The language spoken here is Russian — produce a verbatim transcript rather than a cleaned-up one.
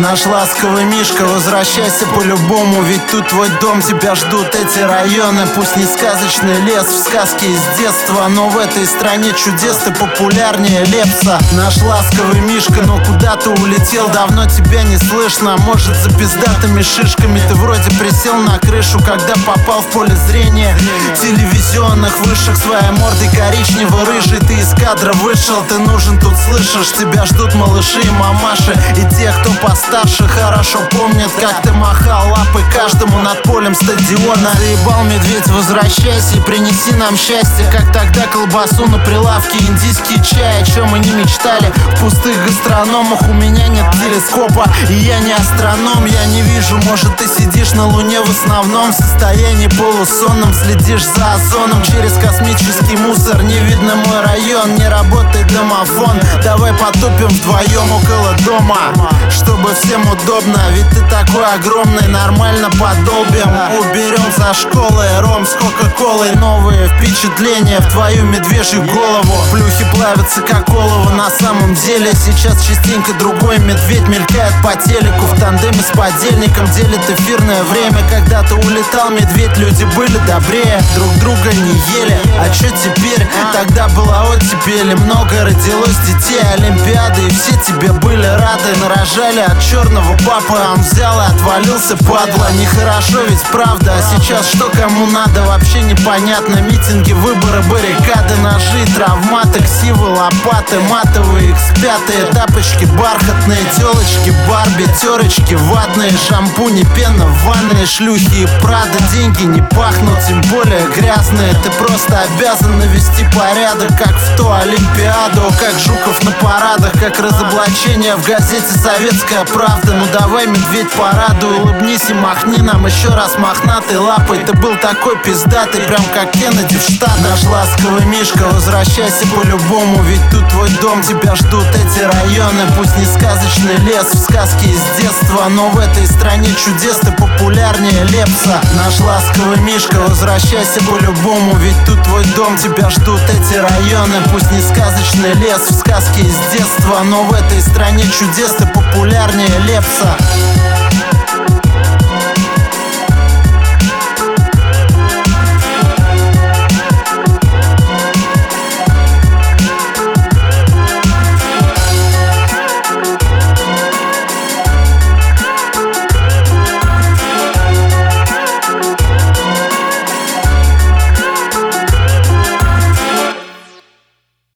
Наш ласковый мишка, возвращайся по-любому, ведь тут твой дом, тебя ждут эти районы. Пусть не сказочный лес, в сказке из детства, но в этой стране чудес ты популярнее Лепса. Наш ласковый мишка, но куда ты улетел, давно тебя не слышно. Может, за пиздатыми шишками ты вроде присел на крышу, когда попал в поле зрения телевизионных вышек. Своей мордой коричнево-рыжий ты из кадра вышел, ты нужен тут, слышишь? Тебя ждут малыши и мамаши, и те, кто постарше, хорошо помнят, как ты махал лапой каждому над полем стадиона. Заебал медведь, возвращайся и принеси нам счастье, как тогда колбасу на прилавке, индийский чай. О чем мы не мечтали в пустых гастрономах. У меня нет телескопа, и я не астроном. Я не вижу, может, ты сидишь на луне в основном состоянии полусонном, следишь за озоном через космический мусор. Не видно мой район, не работает домофон. Давай потупим вдвоем около дома, чтобы всем удобно, ведь ты такой огромный, нормально подолбим. Уберем за школой ром с кока-колой, новые впечатления в твою медвежью голову. Плюхи плавятся как олово на самом деле. Сейчас частенько другой медведь мелькает по телеку в тандеме с подельником, делит эфирное время. Когда ты улетал, медведь, люди были добрее, друг друга не ели. А чё теперь? Тогда была оттепель, много родилось детей, олимпиады, и все тебе были рады. Нарожали от черного папы, а он взял и отвалился, падла. Нехорошо ведь правда, а сейчас что кому надо, вообще непонятно. Митинги, выборы, баррикады, ножи, травматы, ксивы, лопаты, матовые икс пять, тапочки бархатные, телочки Барби, терочки ватные, шампуни, пена в ванной, шлюхи и прада. Деньги не пахнут, тем более грязные. Ты просто обязан навести порядок, как в ту олимпиаду, как Жуков на парадах, как разоблачение в газете «Советская правда». Ну давай, медведь, порадуй, улыбнись и махни нам еще раз мохнатой лапой. Ты был такой пиздатый, прям как Кеннеди в Штатах. Наш ласковый мишка, возвращайся по-любому, ведь тут твой дом, тебя ждут эти районы. Пусть не сказочный лес, в сказке из детства, но в этой стране чудес ты популярнее Лепса. Наш ласковый мишка, возвращайся по-любому, ведь тут твой дом, тебя ждут эти районы. Пусть не сказочный лес, в сказке из детства, но в этой стране чудес ты популярнее Лепса.